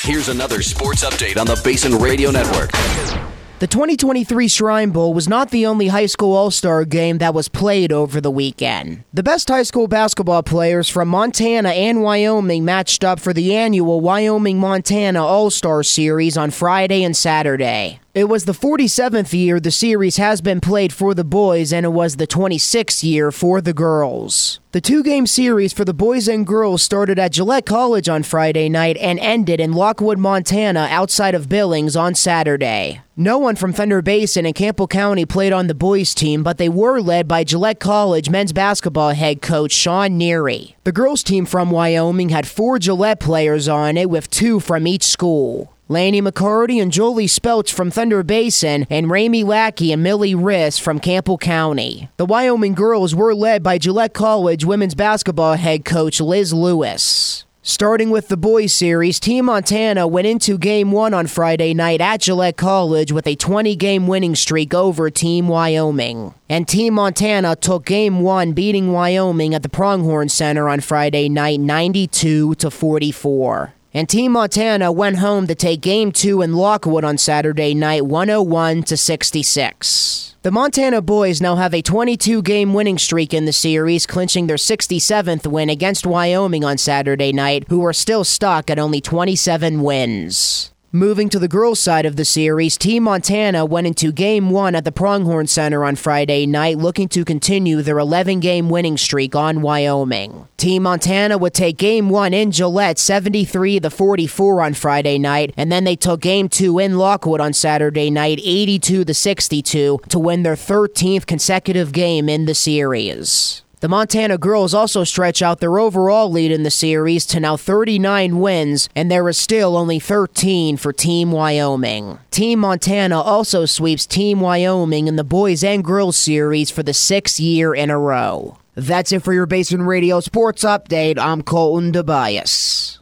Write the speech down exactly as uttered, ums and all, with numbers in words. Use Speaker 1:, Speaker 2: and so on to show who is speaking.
Speaker 1: Here's another sports update on the Basin Radio Network.
Speaker 2: The twenty twenty-three Shrine Bowl was not the only high school all-star game that was played over the weekend. The best high school basketball players from Montana and Wyoming matched up for the annual Wyoming-Montana All-Star Series on Friday and Saturday. It was the forty-seventh year the series has been played for the boys, and it was the twenty-sixth year for the girls. The two-game series for the boys and girls started at Gillette College on Friday night and ended in Lockwood, Montana, outside of Billings on Saturday. No one from Thunder Basin and Campbell County played on the boys' team, but they were led by Gillette College men's basketball head coach Sean Neary. The girls' team from Wyoming had four Gillette players on it, with two from each school. Laney McCarty and Jolie Spelch from Thunder Basin, and Ramey Lackey and Millie Riss from Campbell County. The Wyoming girls were led by Gillette College women's basketball head coach Liz Lewis. Starting with the boys series, Team Montana went into Game one on Friday night at Gillette College with a twenty-game winning streak over Team Wyoming. And Team Montana took Game one, beating Wyoming at the Pronghorn Center on Friday night ninety-two to forty-four. And Team Montana went home to take Game two in Lockwood on Saturday night one oh one to sixty-six. The Montana boys now have a twenty-two-game winning streak in the series, clinching their sixty-seventh win against Wyoming on Saturday night, who are still stuck at only twenty-seven wins. Moving to the girls' side of the series, Team Montana went into Game one at the Pronghorn Center on Friday night, looking to continue their eleven-game winning streak on Wyoming. Team Montana would take Game one in Gillette seventy-three to forty-four on Friday night, and then they took Game two in Lockwood on Saturday night eighty-two to sixty-two to win their thirteenth consecutive game in the series. The Montana girls also stretch out their overall lead in the series to now thirty-nine wins, and there is still only thirteen for Team Wyoming. Team Montana also sweeps Team Wyoming in the boys and girls series for the sixth year in a row. That's it for your Basin Radio Sports Update. I'm Colton Tobias.